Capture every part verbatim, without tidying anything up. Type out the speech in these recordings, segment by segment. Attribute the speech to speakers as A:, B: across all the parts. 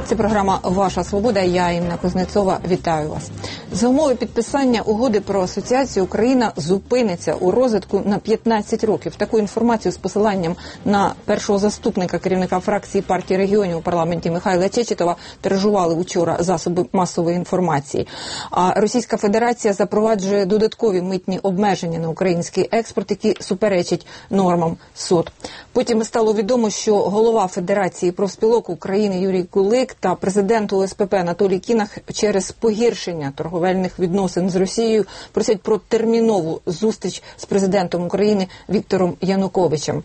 A: Це програма «Ваша свобода». Я, Інна Кузнецова, вітаю вас. За умови підписання угоди про асоціацію Україна зупиниться у розвитку на п'ятнадцять років. Таку інформацію з посиланням на першого заступника керівника фракції партії регіонів у парламенті Михайла Чечетова тиражували вчора засоби масової інформації. А Російська Федерація запроваджує додаткові митні обмеження на український експорт, які суперечать нормам СОТ. Потім стало відомо, що голова Федерації профспілок України Юрій Кулик та президент У С П П Анатолій Кінах через погіршення торговельних відносин з Росією просять про термінову зустріч з президентом України Віктором Януковичем.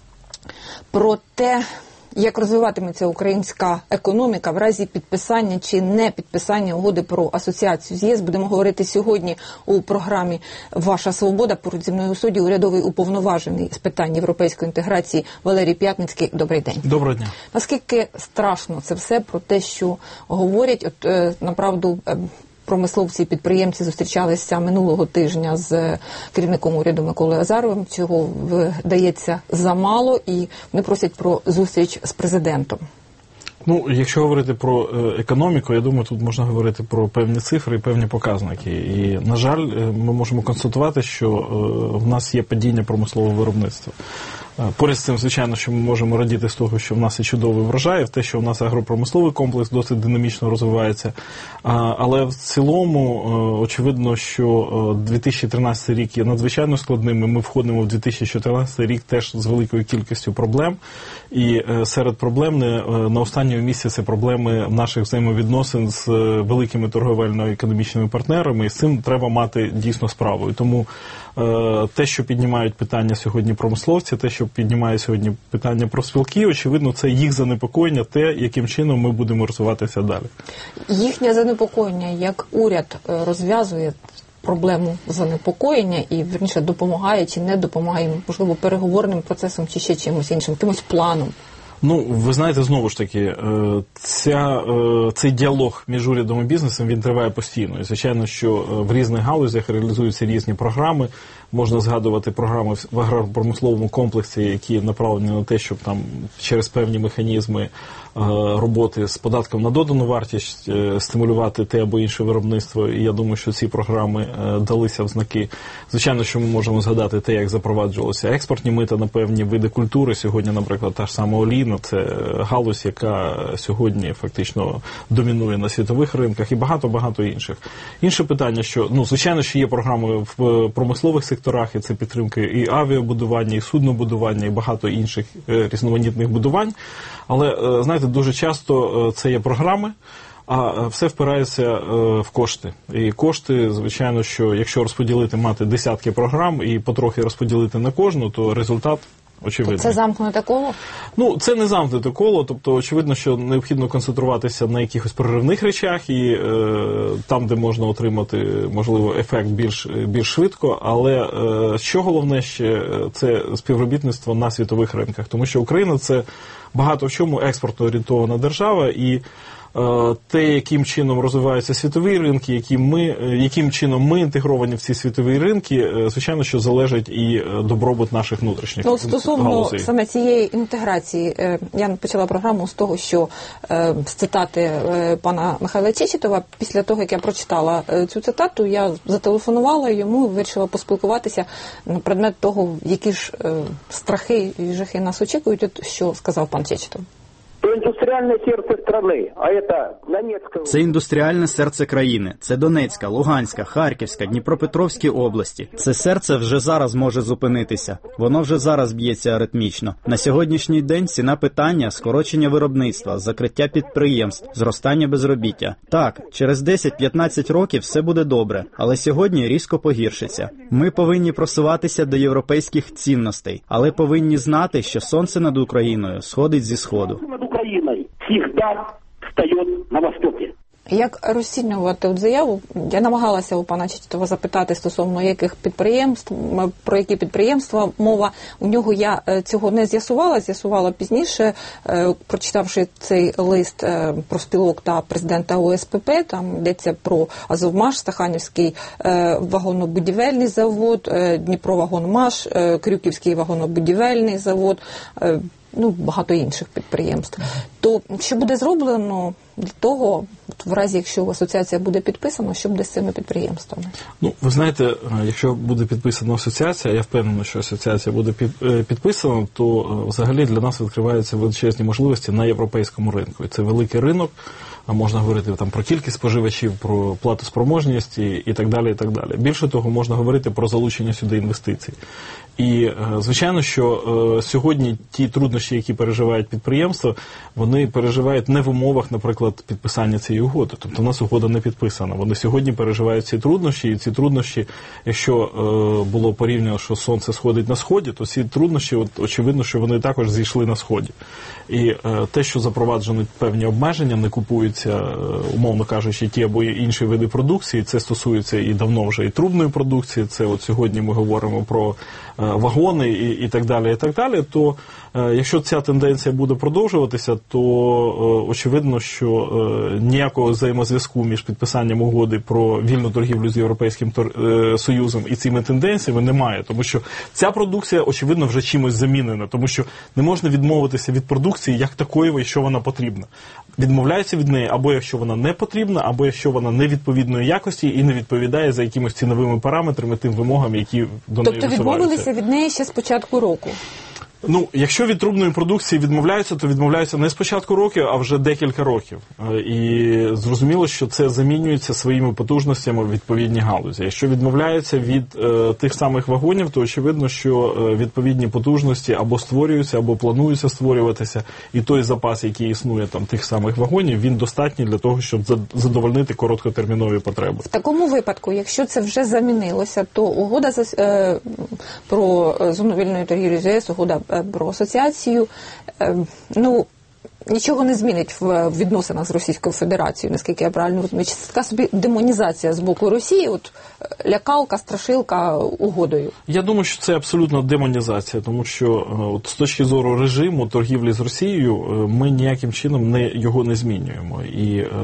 A: Про те, як розвиватиметься українська економіка в разі підписання чи не підписання угоди про асоціацію з ЄС, будемо говорити сьогодні у програмі «Ваша свобода». Поруч зі мною у суді урядовий уповноважений з питань європейської інтеграції Валерій П'ятницький. Добрий день.
B: Доброго дня.
A: Наскільки страшно це все про те, що говорять? От, е, направду, е, промисловці і підприємці зустрічалися минулого тижня з керівником уряду Миколою Азаровим. Цього вдається замало, і вони просять про зустріч з президентом.
B: Ну, якщо говорити про економіку, я думаю, тут можна говорити про певні цифри і певні показники. І, на жаль, ми можемо констатувати, що в нас є падіння промислового виробництва. Поряд з цим, звичайно, що ми можемо радіти з того, що в нас є чудовий врожай, в те, що в нас агропромисловий комплекс досить динамічно розвивається. Але в цілому, очевидно, що дві тисячі тринадцятий рік є надзвичайно складним, і ми входимо в дві тисячі чотирнадцятий рік теж з великою кількістю проблем. І серед проблем на останньому місці це проблеми наших взаємовідносин з великими торговельно-економічними партнерами, і з цим треба мати дійсно справу. І тому те, що піднімають питання сьогодні промисловці, те, що піднімає сьогодні питання профспілки, очевидно, це їх занепокоєння, те, яким чином ми будемо розвиватися далі. Їхнє
A: занепокоєння, як уряд розв'язує проблему занепокоєння і, верніше, допомагає чи не допомагає, можливо, переговорним процесом чи ще чимось іншим, якимось планом?
B: Ну, ви знаєте, знову ж таки, ця, цей діалог між урядом і бізнесом, він триває постійно. І, звичайно, що в різних галузях реалізуються різні програми. Можна згадувати програми в агропромисловому комплексі, які направлені на те, щоб там через певні механізми роботи з податком на додану вартість стимулювати те або інше виробництво. І я думаю, що ці програми далися в знаки. Звичайно, що ми можемо згадати те, як запроваджувалися експортні мита на певні види культури. Сьогодні, наприклад, та ж сама олійна – це галузь, яка сьогодні фактично домінує на світових ринках, і багато-багато інших. Інше питання, що, ну, звичайно, що є програми в промислових секторах, і це підтримки і авіабудування, і суднобудування, і багато інших різноманітних будувань. Але, знаєте, дуже часто це є програми, а все впирається в кошти. І кошти, звичайно, що якщо розподілити, мати десятки програм і потрохи розподілити на кожну, то результат очевидно.
A: Це замкнуте коло?
B: Ну, це не замкнуте коло, тобто очевидно, що необхідно концентруватися на якихось проривних речах і е, там, де можна отримати, можливо, ефект більш, більш швидко, але е, що головне ще, це співробітництво на світових ринках, тому що Україна – це багато в чому експортно орієнтована держава, і те, яким чином розвиваються світові ринки, яким, ми, яким чином ми інтегровані в ці світові ринки, звичайно, що залежить і добробут наших внутрішніх галузей.
A: Ну, стосовно саме цієї інтеграції, я почала програму з того, що з цитати пана Михайла Чечетова, після того, як я прочитала цю цитату, я зателефонувала йому і вирішила поспілкуватися на предмет того, які ж страхи і жахи нас очікують, от що сказав пан Чечетов.
C: Індустріальне серце країни, а це Донецька.
D: Це індустріальне серце країни. Це Донецька, Луганська, Харківська, Дніпропетровські області. Це серце вже зараз може зупинитися. Воно вже зараз б'ється аритмічно. На сьогоднішній день ціна питання – скорочення виробництва, закриття підприємств, зростання безробіття. Так, через десять-п'ятнадцять років все буде добре, але сьогодні різко погіршиться. Ми повинні просуватися до європейських цінностей, але повинні знати, що сонце над Україною сходить зі сходу.
C: Украиной всегда встает на востоке.
A: Як розцінювати от заяву? Я намагалася у пана Чечетова запитати стосовно яких підприємств, про які підприємства мова. У нього я цього не з'ясувала, з'ясувала пізніше, прочитавши цей лист профспілок та президента У С П П, там йдеться про Азовмаш, Стаханівський вагонобудівельний завод, Дніпровагонмаш, Крюківський вагонобудівельний завод. ну, багато інших підприємств. То що буде зроблено для того, в разі, якщо асоціація буде підписана, що буде з цими підприємствами?
B: Ну, ви знаєте, якщо буде підписана асоціація, я впевнений, що асоціація буде під, підписана, то взагалі для нас відкриваються величезні можливості на європейському ринку. І це великий ринок, можна говорити там про кількість споживачів, про платоспроможність і, і так далі, і так далі. Більше того, можна говорити про залучення сюди інвестицій. І, звичайно, що е, сьогодні ті труднощі, які переживають підприємства, вони переживають не в умовах, наприклад, підписання цієї угоди. Тобто, у нас угода не підписана. Вони сьогодні переживають ці труднощі, і ці труднощі, якщо е, було порівняно, що сонце сходить на сході, то ці труднощі, от, очевидно, що вони також зійшли на сході. І е, те, що запроваджені певні обмеження, не купуються, е, умовно кажучи, ті або інші види продукції, це стосується і давно вже і трубної продукції, це от сьогодні ми говоримо про е, вагони і, і так далі, і так далі, то е, якщо ця тенденція буде продовжуватися, то е, очевидно, що е, ніякого взаємозв'язку між підписанням угоди про вільну торгівлю з Європейським тор... е, Союзом і цими тенденціями немає, тому що ця продукція, очевидно, вже чимось замінена, тому що не можна відмовитися від продукції як такої, якщо вона потрібна. Відмовляються від неї або якщо вона не потрібна, або якщо вона невідповідної якості і не відповідає за якимось ціновими параметрами тим вимогам, які до
A: тобто
B: неї висуваються.
A: Тобто відмовилися від неї ще з початку року?
B: Ну, якщо від трубної продукції відмовляються, то відмовляються не з початку років, а вже декілька років. І зрозуміло, що це замінюється своїми потужностями в відповідні галузі. Якщо відмовляються від е, тих самих вагонів, то очевидно, що е, відповідні потужності або створюються, або плануються створюватися. І той запас, який існує там тих самих вагонів, він достатній для того, щоб задовольнити короткотермінові потреби.
A: В такому випадку, якщо це вже замінилося, то угода е, про зону вільної торгівлі з ЄС, угода про асоціацію, ну, нічого не змінить в відносинах з Російською Федерацією, наскільки я правильно розумію. Чи це така собі демонізація з боку Росії, от лякалка, страшилка угодою? Я думаю, що це абсолютно демонізація, тому що от, з точки зору режиму торгівлі з Росією ми ніяким чином не, його не змінюємо. І е,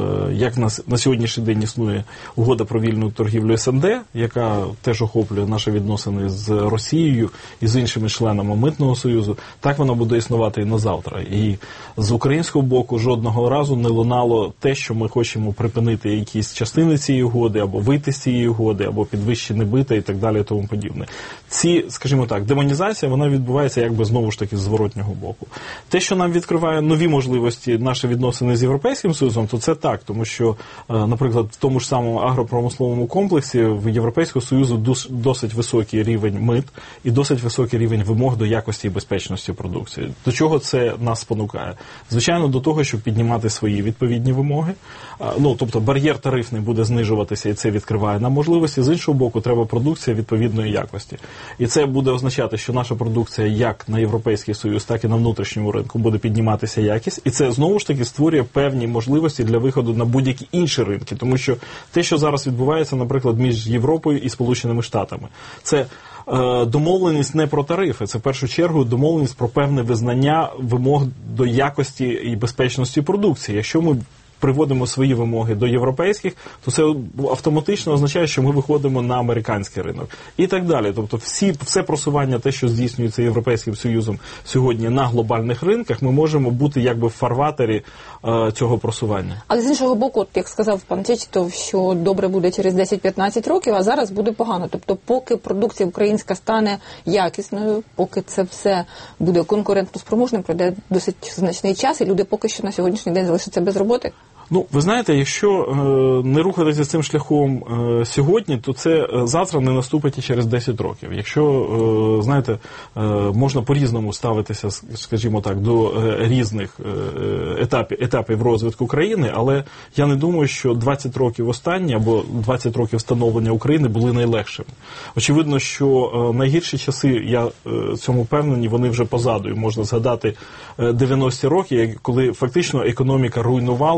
A: як на, на сьогоднішній день існує угода про вільну торгівлю ес ен де, яка теж охоплює наші відносини з Росією і з іншими членами Митного Союзу, так вона буде існувати і на завтра. І з українського боку жодного разу не лунало те, що ми хочемо припинити якісь частини цієї угоди, або вийти з цієї угоди, або підвищити бита і так далі і тому подібне. Ці, скажімо так, демонізація, вона відбувається якби знову ж таки з зворотнього боку. Те, що нам відкриває нові можливості наші відносини з Європейським Союзом, то це так, тому що, наприклад, в тому ж самому агропромисловому комплексі в Європейського Союзу досить високий рівень мит і досить високий рівень вимог до якості і безпечності продукції. До чого це нас спонукає? Звичайно, до того, щоб піднімати свої відповідні вимоги. Ну, тобто бар'єр тарифний буде знижуватися, і це відкриває нам можливості. З іншого боку, треба продукція відповідної якості. І це буде означати, що наша продукція як на Європейський Союз, так і на внутрішньому ринку буде підніматися якість. І це, знову ж таки, створює певні можливості для виходу на будь-які інші ринки. Тому що те, що зараз відбувається, наприклад, між Європою і Сполученими Штатами, це домовленість не про тарифи, це в першу чергу домовленість про певне визнання вимог до якості і безпечності продукції. Якщо ми приводимо свої вимоги до європейських, то це автоматично означає, що ми виходимо на американський ринок. І так далі. Тобто всі, все просування, те, що здійснюється Європейським Союзом сьогодні на глобальних ринках, ми можемо бути якби в фарватері е, цього просування. Але з іншого боку, от, як сказав пан Чечетов, що добре буде через десять-п'ятнадцять років, а зараз буде погано. Тобто поки продукція українська стане якісною, поки це все буде конкурентоспроможним, пройде досить значний час, і люди поки що на сьогоднішній день залишаться без роботи.
B: Ну, ви знаєте, якщо е, не рухатися цим шляхом е, сьогодні, то це е, завтра не наступить і через десять років. Якщо, е, знаєте, е, можна по-різному ставитися, скажімо так, до е, різних е, етапів, етапів розвитку країни, але я не думаю, що двадцять років останні або двадцять років становлення України були найлегшими. Очевидно, що е, найгірші часи, я е, цьому впевнений, вони вже позаду. І можна згадати е, дев'яності роки, коли фактично економіка руйнувалася,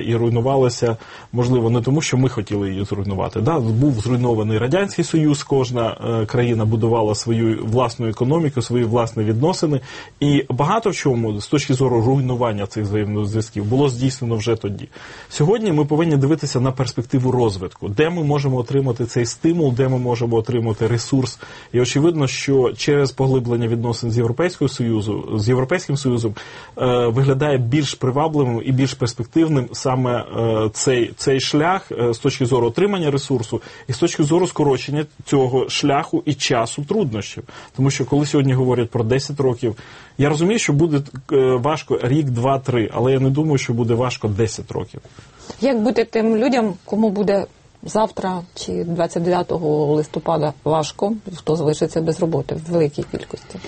B: і руйнувалася, можливо, не тому, що ми хотіли її зруйнувати. Да? Був зруйнований Радянський Союз, кожна е, країна будувала свою власну економіку, свої власні відносини, і багато в чому, з точки зору руйнування цих взаємних зв'язків, було здійснено вже тоді. Сьогодні ми повинні дивитися на перспективу розвитку, де ми можемо отримати цей стимул, де ми можемо отримати ресурс. І очевидно, що через поглиблення відносин з Європейським Союзом, з Європейським Союзом е, виглядає більш привабливим і більш перспективним саме е, цей, цей шлях е, з точки зору отримання ресурсу і з точки зору скорочення цього шляху і часу труднощів. Тому що коли сьогодні говорять про десять років, я розумію, що буде е, важко рік, два, три, але я не думаю, що буде важко десять років. Як бути тим людям, кому буде завтра чи двадцять дев'ятого листопада важко, хто залишиться без роботи в великій кількості?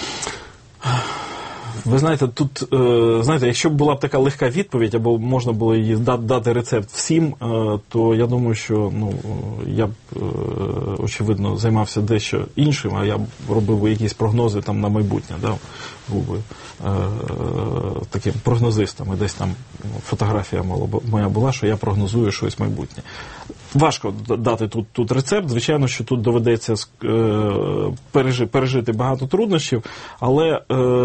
B: Ви знаєте, тут, знаєте, якщо б була б така легка відповідь, або можна було її дати рецепт всім, то я думаю, що ну, я б, очевидно, займався дещо іншим, а я б робив якісь прогнози там на майбутнє, да? Був би е, таким прогнозистом, і десь там фотографія моя була, що я прогнозую щось майбутнє. Важко дати тут, тут рецепт, звичайно, що тут доведеться е, пережити, пережити багато труднощів, але е,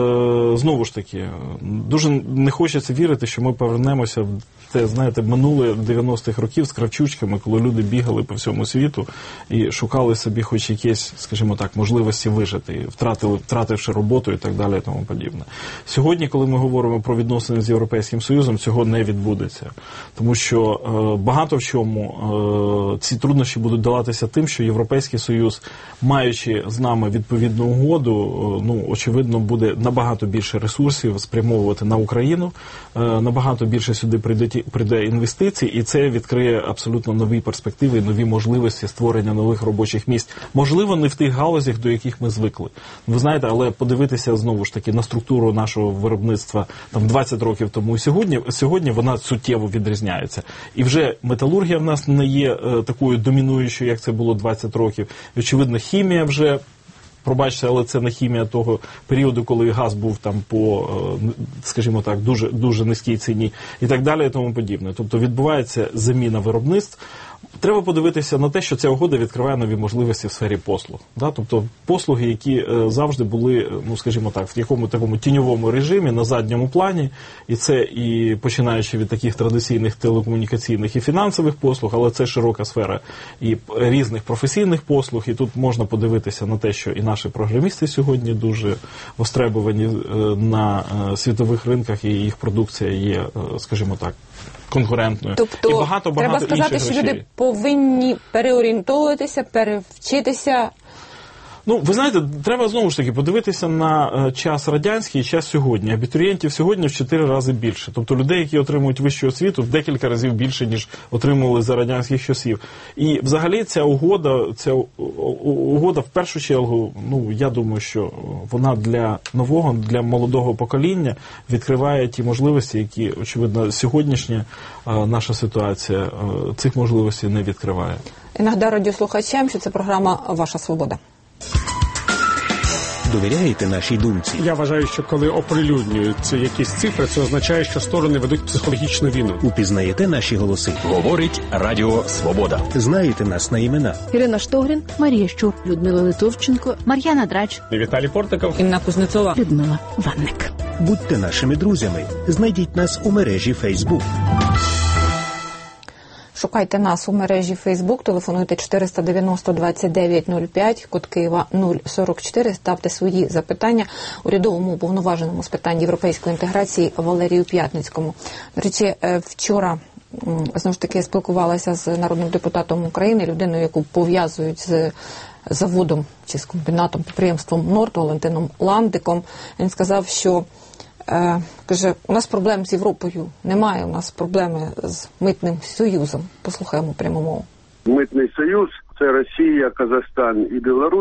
B: знову ж таки, дуже не хочеться вірити, що ми повернемося в те, знаєте, минуле дев'яностих років з кравчучками, коли люди бігали по всьому світу і шукали собі хоч якісь, скажімо так, можливості вижити, втратили, втративши роботу і так далі і тому подібне. Сьогодні, коли ми говоримо про відносини з Європейським Союзом, цього не відбудеться. Тому що е, багато в чому е, ці труднощі будуть даватися тим, що Європейський Союз, маючи з нами відповідну угоду, е, ну, очевидно, буде набагато більше ресурсів спрямовувати на Україну, е, набагато більше сюди прийде, прийде інвестицій, і це відкриє абсолютно нові перспективи, нові можливості створення нових робочих місць. Можливо, не в тих галузях, до яких ми звикли. Ви знаєте, але подивитися знову ж таки на структуру нашого виробництва там двадцять років тому і сьогодні, сьогодні вона суттєво відрізняється. І вже металургія в нас не є е, такою домінуючою, як це було двадцять років. І, очевидно, хімія вже, пробачте, але це не хімія того періоду, коли газ був там по, скажімо так, дуже, дуже низькій ціні і так далі і тому подібне. Тобто відбувається заміна виробництв. Треба подивитися на те, що ця угода відкриває нові можливості в сфері послуг. Да? Тобто послуги, які е, завжди були, ну, скажімо так, в якому такому тіньовому режимі, на задньому плані, і це і починаючи від таких традиційних телекомунікаційних і фінансових послуг, але це широка сфера і різних професійних послуг, і тут можна подивитися на те, що і наші програмісти сьогодні дуже востребовані е, на е, світових ринках, і їх продукція є, е, скажімо так, конкурентною.
A: Тобто,
B: і багато, багато
A: треба сказати, що
B: речей.
A: люди повинні переорієнтовуватися, перевчитися.
B: Ну, ви знаєте, треба знову ж таки подивитися на час радянський і час сьогодні. Абітурієнтів сьогодні в чотири рази більше. Тобто людей, які отримують вищу освіту, в декілька разів більше, ніж отримували за радянських часів. І взагалі ця угода, ця угода в першу чергу, ну, я думаю, що вона для нового, для молодого покоління відкриває ті можливості, які, очевидно, сьогоднішня наша ситуація цих можливостей не відкриває.
A: І нагадаю радіослухачам, що це програма «Ваша свобода».
E: Довіряєте нашій думці?
F: Я вважаю, що коли оприлюднюються якісь цифри, це означає, що сторони ведуть психологічну війну.
E: Упізнаєте наші голоси?
G: Говорить Радіо Свобода.
E: Знаєте нас на імена?
H: Ірина Штогрін, Марія Щур, Людмила Литовченко, Мар'яна Драч,
F: Віталій Портиков,
A: Інна Кузнецова,
H: Людмила Ванник.
E: Будьте нашими друзями. Знайдіть нас у мережі Фейсбук.
A: Шукайте нас у мережі Фейсбук, телефонуйте чотириста дев'яносто двадцять дев'ять нуль п'ять, код Києва нуль сорок чотири, ставте свої запитання урядовому уповноваженому з питань європейської інтеграції Валерію П'ятницькому. До речі, вчора знову ж таки спілкувалася з народним депутатом України, людиною, яку пов'язують з заводом чи з комбінатом, підприємством Норд, Валентином Ландиком. Він сказав, що Е, каже, у нас проблем з Європою немає, у нас проблеми з Митним Союзом. Послухаємо пряму мову.
I: Митний союз – це Росія, Казахстан і Білорусь.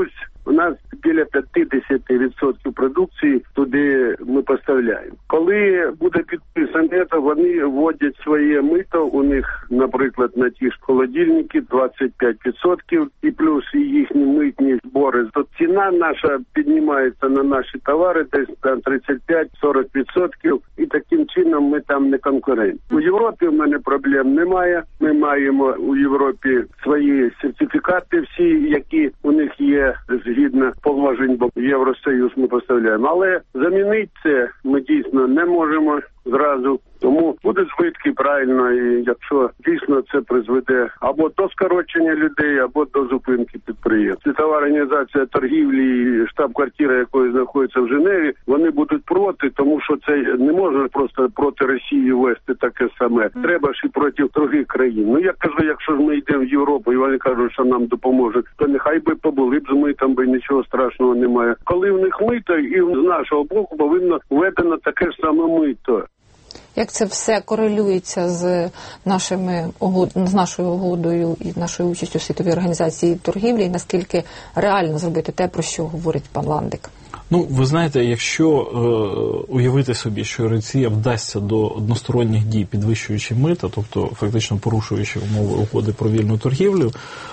I: У нас біля п'ятдесят відсотків продукції туди ми поставляємо. Коли буде підписане, то вони вводять своє мито, у них, наприклад, на ті ж холодильники двадцять п'ять відсотків і плюс їхні митні збори. То ціна наша піднімається на наші товари десь на тридцять п'ять - сорок відсотків, і таким чином ми там не конкурент. У Європі в мене проблем немає. Ми маємо у Європі свої сертифікати всі, які у них є згідно положень, бо Євросоюз ми поставляємо. Але замінити це ми дійсно не можемо зразу. Тому буде збитки правильно, і якщо дійсно це призведе або до скорочення людей, або до зупинки підприємств. Світова організація торгівлі і штаб-квартира, якої знаходиться в Женеві, вони будуть проти, тому що це не можна просто проти Росії вести таке саме. Треба ж і проти других країн. Ну я кажу, якщо ж ми йдемо в Європу, і вони кажуть, що нам допоможуть, то нехай би побули б з митом, бо нічого страшного немає. Коли в них мито, і з нашого боку повинно введено таке ж саме мито.
A: Як це все корелюється з нашими угод... з нашою угодою і нашою участю в Світовій організації торгівлі, і наскільки реально зробити те, про що говорить пан Ландик?
B: Ну, ви знаєте, якщо е, уявити собі, що Росія вдасться до односторонніх дій, підвищуючи мита, тобто фактично порушуючи умови угоди про вільну торгівлю,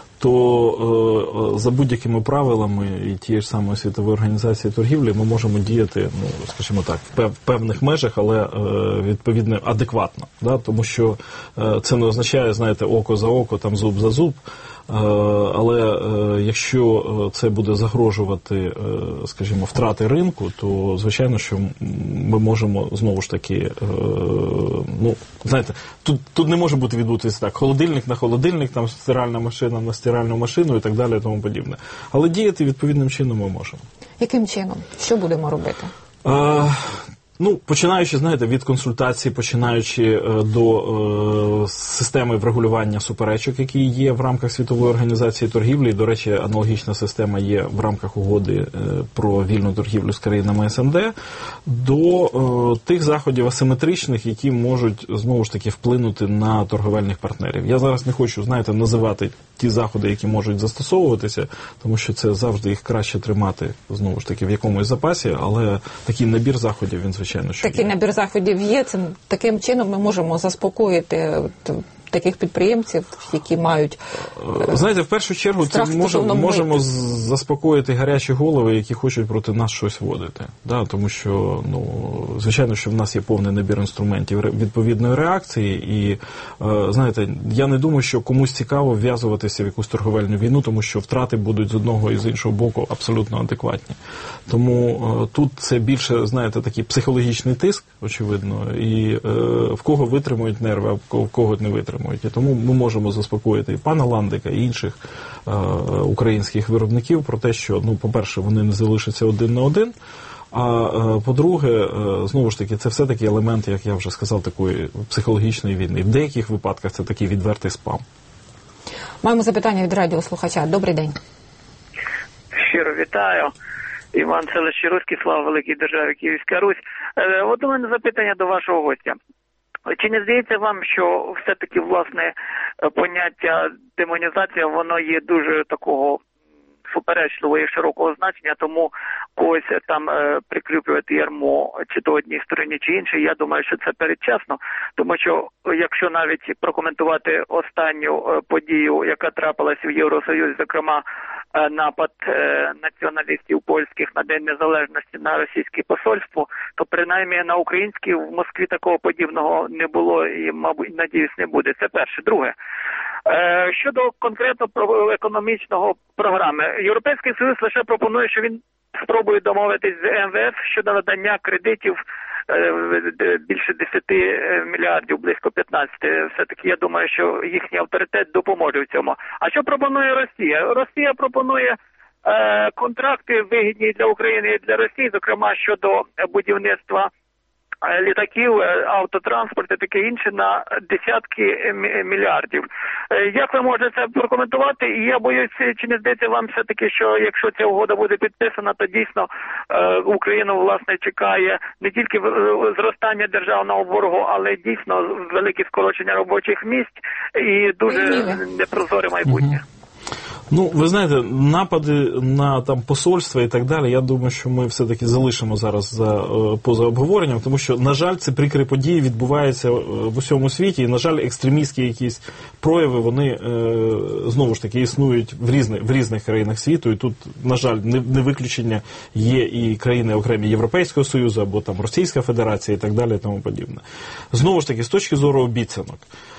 B: то е, за будь-якими правилами і тієї ж самої Світової організації торгівлі ми можемо діяти, ну, скажімо так, в, пев, в певних межах, але е, відповідно адекватно. Да? Тому що е, це не означає, знаєте, око за око, там зуб за зуб. Але якщо це буде загрожувати, скажімо, втрати ринку, то, звичайно, що ми можемо, знову ж таки, ну, знаєте, тут, тут не може бути відбутися так, холодильник на холодильник, там стиральна машина на стиральну машину і так далі, і тому подібне. Але діяти відповідним чином ми можемо.
A: Яким чином? Що будемо робити?
B: А... Ну, починаючи, знаєте, від консультацій, починаючи е, до е, системи врегулювання суперечок, які є в рамках Світової організації торгівлі, і, до речі, аналогічна система є в рамках угоди е, про вільну торгівлю з країнами ес ен де, до е, тих заходів асиметричних, які можуть, знову ж таки, вплинути на торговельних партнерів. Я зараз не хочу, знаєте, називати ті заходи, які можуть застосовуватися, тому що це завжди їх краще тримати, знову ж таки, в якомусь запасі, але такий набір заходів, він, звичайно,
A: Такий набір заходів є. Цим таким чином ми можемо заспокоїти от, таких підприємців, які мають...
B: Знаєте, в першу чергу це можемо, можемо заспокоїти гарячі голови, які хочуть проти нас щось вводити. Да? Тому що, ну, звичайно, що в нас є повний набір інструментів відповідної реакції. І, знаєте, я не думаю, що комусь цікаво вв'язуватися в якусь торговельну війну, тому що втрати будуть з одного і з іншого боку абсолютно адекватні. Тому тут це більше, знаєте, такий психологічний тиск, очевидно, і в кого витримують нерви, а в кого не витримують. І тому ми можемо заспокоїти і пана Ландика, і інших е, українських виробників про те, що, ну, по-перше, вони не залишаться один на один, а е, по-друге, е, знову ж таки, це все-таки елемент, як я вже сказав, такої психологічної війни. В деяких випадках це такий відвертий спам.
A: Маємо запитання від радіослухача. Добрий день.
J: Щиро вітаю. Іван Селищ Руський, слава великій державі Київська Русь. Е, от у мене запитання до вашого гостя. Чи не здається вам, що все-таки, власне, поняття демонізація, воно є дуже такого суперечливого і широкого значення, тому когось там е, прикріплювати ярмо чи то одній стороні, чи іншій, я думаю, що це передчасно, тому що якщо навіть прокоментувати останню е, подію, яка трапилась в Євросоюзі, зокрема е, напад е, націоналістів польських на День Незалежності на російське посольство, то принаймні на українській в Москві такого подібного не було і, мабуть, надіюсь, не буде. Це перше. Друге. Щодо конкретно економічного програми, Європейський Союз лише пропонує, що він спробує домовитись з ем ве еф щодо надання кредитів більше десяти мільярдів, близько п'ятнадцяти. Все-таки я думаю, що їхній авторитет допоможе в цьому. А що пропонує Росія? Росія пропонує контракти вигідні для України і для Росії, зокрема щодо будівництва літаків, автотранспорт і таке інше на десятки мільярдів. Як ви можете це прокоментувати? І я боюсь, чи не здається вам все-таки, що якщо ця угода буде підписана, то дійсно Україну, власне, чекає не тільки зростання державного боргу, але дійсно велике скорочення робочих місць і дуже непрозоре майбутнє.
B: Ну, ви знаєте, напади на там посольства і так далі, я думаю, що ми все-таки залишимо зараз за, поза обговоренням, тому що, на жаль, ці прикрі події відбуваються в усьому світі, і, на жаль, екстремістські якісь прояви, вони, знову ж таки, існують в різних, в різних країнах світу, і тут, на жаль, не, не виключення є і країни окремі Європейського Союзу, або там Російська Федерація і так далі, і тому подібне. Знову ж таки, з точки зору обіцянок,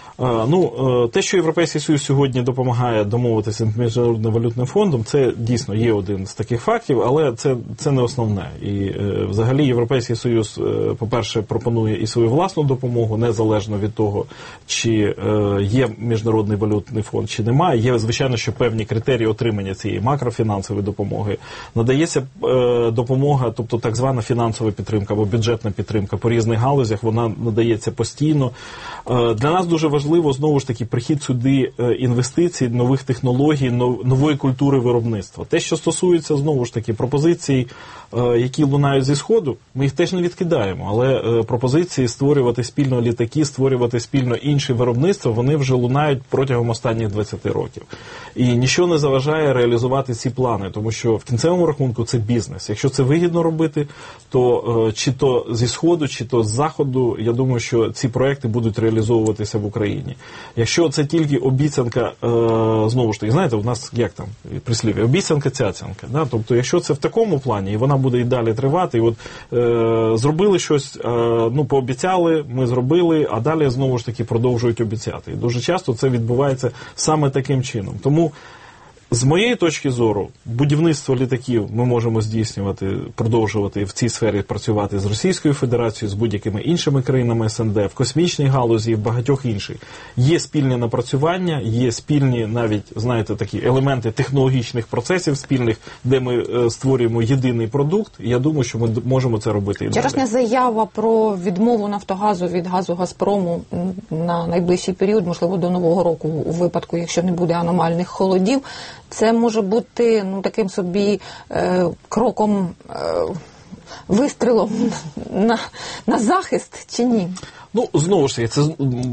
B: ну, те, що Європейський Союз сьогодні допомагає домовитися з Міжнародним валютним фондом, це дійсно є один з таких фактів, але це, це не основне. І е, взагалі Європейський Союз, е, по-перше, пропонує і свою власну допомогу, незалежно від того, чи е, є Міжнародний валютний фонд, чи немає. Є, звичайно, що певні критерії отримання цієї макрофінансової допомоги. Надається е, допомога, тобто так звана фінансова підтримка або бюджетна підтримка по різних галузях, вона надається постійно. Е, для нас дуже важливо Важливо, знову ж таки, прихід сюди інвестицій, нових технологій, нової культури виробництва. Те, що стосується, знову ж таки, пропозицій, які лунають зі Сходу, ми їх теж не відкидаємо, але пропозиції створювати спільно літаки, створювати спільно інші виробництва, вони вже лунають протягом останніх двадцяти років. І нічого не заважає реалізувати ці плани, тому що в кінцевому рахунку це бізнес. Якщо це вигідно робити, то чи то зі Сходу, чи то з Заходу, я думаю, що ці проекти будуть реалізовуватися в Україні. Якщо це тільки обіцянка, знову ж таки, знаєте, у нас, як там, прислів'я, обіцянка, цяцянка. Да? Тобто, якщо це в такому плані, і вона буде і далі тривати, і от е, зробили щось, е, ну, пообіцяли, ми зробили, а далі, знову ж таки, продовжують обіцяти. І дуже часто це відбувається саме таким чином. Тому, з моєї точки зору, будівництво літаків ми можемо здійснювати, продовжувати в цій сфері працювати з Російською Федерацією, з будь-якими іншими країнами ес ен де, в космічній галузі і в багатьох інших. Є спільні напрацювання, є спільні навіть, знаєте, такі елементи технологічних процесів спільних, де ми е, створюємо єдиний продукт, і я думаю, що ми можемо це робити і далі.
A: Вчорашня заява про відмову «Нафтогазу» від газу «Газпрому» на найближчий період, можливо, до Нового року, у випадку, якщо не буде аномальних холодів, це може бути, ну, таким собі е, кроком, е, вистрілом на, на захист, чи ні?
B: Ну, знову ж таки, це,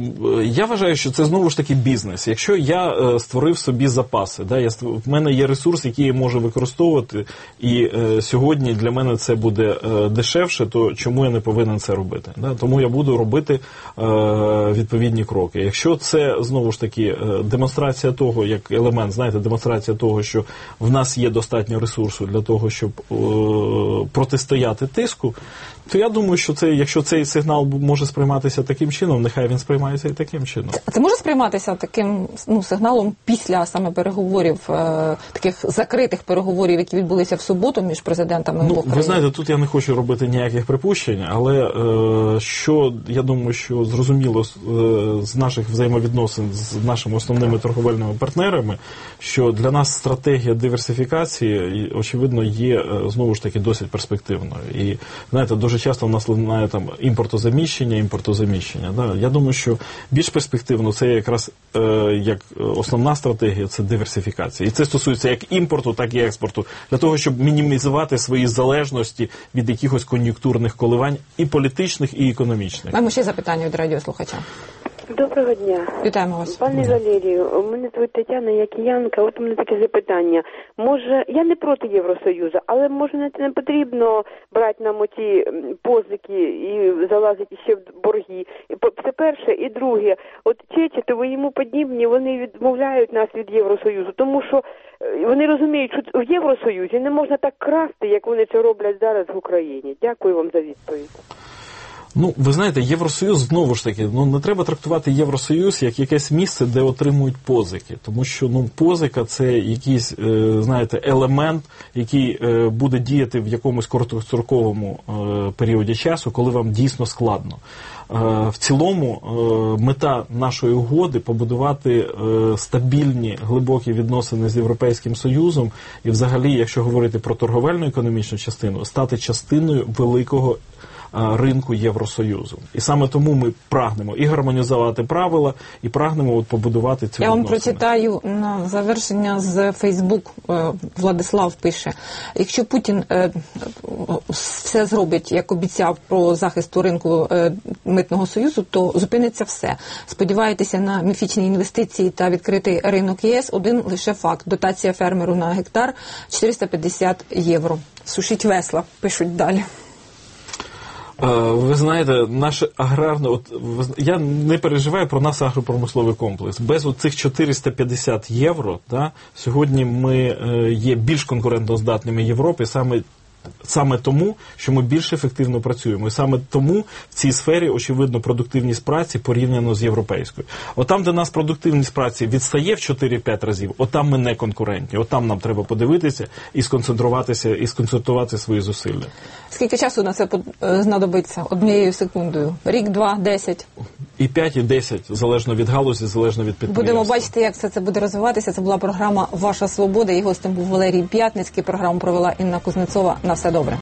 B: я вважаю, що це знову ж таки бізнес. Якщо я е, створив собі запаси, да, я, в мене є ресурс, який я можу використовувати, і е, сьогодні для мене це буде е, дешевше, то чому я не повинен це робити? Да? Тому я буду робити е, відповідні кроки. Якщо це, знову ж таки, е, демонстрація того, як елемент, знаєте, демонстрація того, що в нас є достатньо ресурсу для того, щоб е, протистояти тиску, то я думаю, що це, якщо цей сигнал може сприйматися таким чином, нехай він сприймається і таким чином.
A: Це, це може сприйматися таким, ну, сигналом після саме переговорів, е, таких закритих переговорів, які відбулися в суботу між президентами
B: ну,
A: обох країн?
B: Ви знаєте, тут я не хочу робити ніяких припущень, але е, що, я думаю, що зрозуміло е, з наших взаємовідносин з нашими основними торговельними партнерами, що для нас стратегія диверсифікації, очевидно, є, знову ж таки, досить перспективною. І, знаєте, дуже часто в нас лунає там імпортозаміщення, імпортозаміщення. Да? Я думаю, що більш перспективно це якраз е, як основна стратегія, це диверсифікація. І це стосується як імпорту, так і експорту. Для того, щоб мінімізувати свої залежності від якихось кон'юнктурних коливань і політичних, і економічних.
A: Маємо ще запитання від радіослухача.
K: Доброго дня.
A: Вітаємо вас.
K: Пане Валерію, мене звуть Тетяна, я киянка. От у мене таке запитання. Може, я не проти Євросоюзу, але може не потрібно брати нам оті позики і залазити ще в борги. Це перше. І друге. От Чечети, то йому подібні, вони відмовляють нас від Євросоюзу, тому що вони розуміють, що в Євросоюзі не можна так красти, як вони це роблять зараз в Україні. Дякую вам за відповідь.
B: Ну, ви знаєте, Євросоюз, знову ж таки, ну, не треба трактувати Євросоюз як якесь місце, де отримують позики. Тому що, ну, позика – це якийсь, е, знаєте, елемент, який е, буде діяти в якомусь короткостроковому е, періоді часу, коли вам дійсно складно. Е, в цілому, е, мета нашої угоди – побудувати е, стабільні, глибокі відносини з Європейським Союзом і, взагалі, якщо говорити про торговельну економічну частину, стати частиною великого ринку Євросоюзу. І саме тому ми прагнемо і гармонізувати правила, і прагнемо от побудувати цю
A: Я вам
B: відносини.
A: прочитаю на завершення з Фейсбук. Владислав пише: якщо Путін е, все зробить, як обіцяв, про захист ринку е, митного союзу, то зупиниться все. Сподіваєтеся на міфічні інвестиції та відкритий ринок ЄС? Один лише факт. Дотація фермеру на гектар чотириста п'ятдесят євро. Сушіть весла, пишуть далі.
B: Ви знаєте, наше аграрне, от я не переживаю про наш агропромисловий комплекс. Без цих чотириста п'ятдесят євро, да, сьогодні ми є більш конкурентоздатними Європи, саме Саме тому, що ми більш ефективно працюємо. І саме тому в цій сфері, очевидно, продуктивність праці порівняно з європейською. От там, де нас продуктивність праці відстає в чотири-п'ять разів, от там ми не конкурентні. От там нам треба подивитися і сконцентруватися, і сконцентрувати свої зусилля.
A: Скільки часу на це знадобиться? Однією секундою? Рік, два, десять?
B: І п'ять, і десять, залежно від галузі, залежно від підприємства.
A: Будемо бачити, як все це буде розвиватися. Це була програма «Ваша свобода». І гостем був Валерій П'ятницький. Програму провела Інна Кузнецова. На все добре.